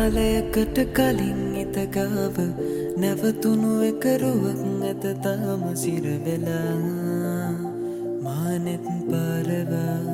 කාලයකට කලින් ඉතගාව නැවතුණු එකරුවක් ඇත තාම සිරවෙලා මානෙත් පාරවා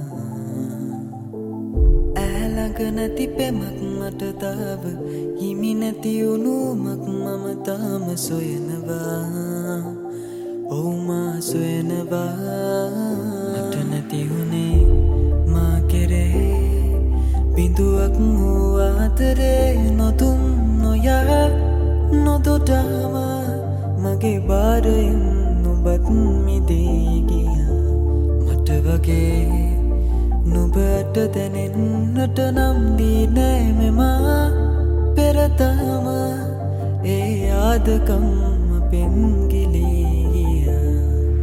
ඈළඟ නැති පෙමක් මට තාව හිමි නැති උණුමක් මම තාම සොයනවා ඔව් මා සොයනවා මට නැති උනේ මා කෙරේ බිඳුවක් වූ ආදරේ නොදුන් නොයා නොදොඩාම මගේ බාරයෙන් නුඹත් මිදී ගියා මට වගේ නුඹට දැනෙන්නට නම් දී නෑ මෙමා පෙරතාම ඒ ආදකම් අපෙන් ගිලී ගියා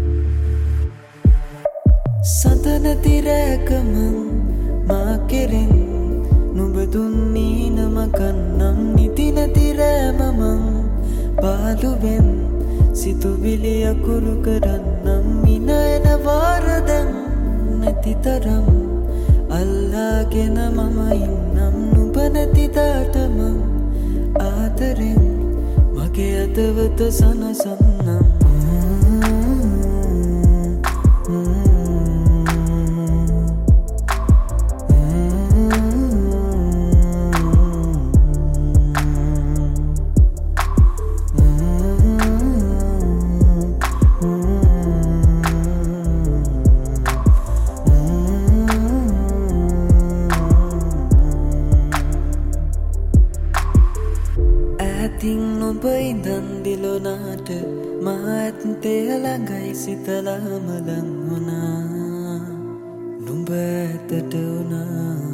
සඳ නැති රැකම මා කෙරෙන් නුඹ දුන්නී නමකන්නම් නිති නැති රෑමමං පාළුවෙන් සිතුවිලි අකුරු කරන්නම් මිනයන වාරදැන් නැති තරම් අල්ලාගෙන මම ඉන්නම් නුඹ නැති දාටමං ආදරෙන් මගේ අදවත සනසන්නම් ඇතින් නුඹ ඉඳන් දිලොනාට මා ඇත්තේ ළඟයි සිතලාම ලං වුණා නුඹ ඇතට වුණා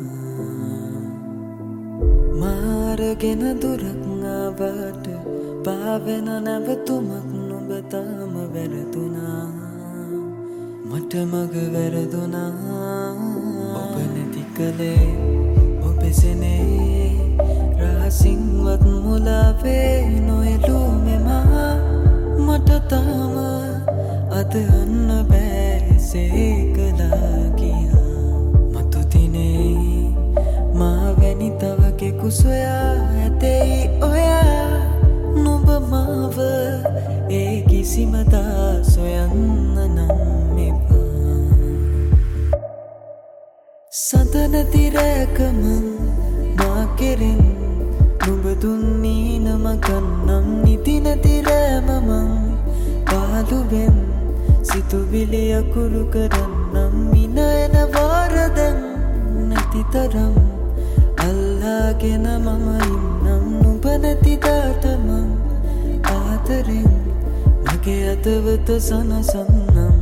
මාරගෙන දුරක් ආවට පාවෙන නැවතුමක් නුඹ තාම වැරදුනා මට මග වැරදුනා ඔබ නැති කලේ ඔබෙසනේ රහසින්වත් මුලාවේ නොයලූ මෙමා මට තාම අදහන්න බෑ සේකලා ගියා මතු දිනේ මා වැනි තව කෙකු සොයා ඇතෙයි ඔයා නුඹ මාව ඒ කිසිම දා සොයන්න නම් එපා සඳ නැති රැකම මා කෙරෙන් නුඹ දුන්නී නමකන්නම් නිති නැති රෑමමං පාළුවෙන් සිතුවිලි අකුරු කරන්නම් මිනයන වාරදැන් නැති තරම් අල්ලාගෙන මම ඉන්නම් නුඹ නැති දාටමං ආදරෙන් මගේ අදවත සනසන්නම්